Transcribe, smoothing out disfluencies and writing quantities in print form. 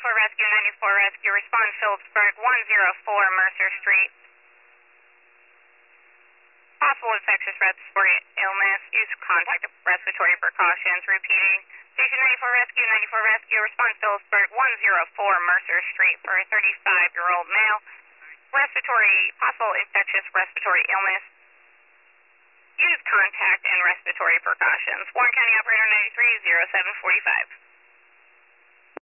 94 Rescue, 94 Rescue, respond Phillipsburg, 104 Mercer Street. Possible infectious respiratory illness, use contact respiratory precautions, repeating. Station 94 Rescue, 94 Rescue, respond Phillipsburg, 104 Mercer Street for a 35-year-old male. Possible infectious respiratory illness. Use contact and respiratory precautions. Warren County Operator 93, 0745.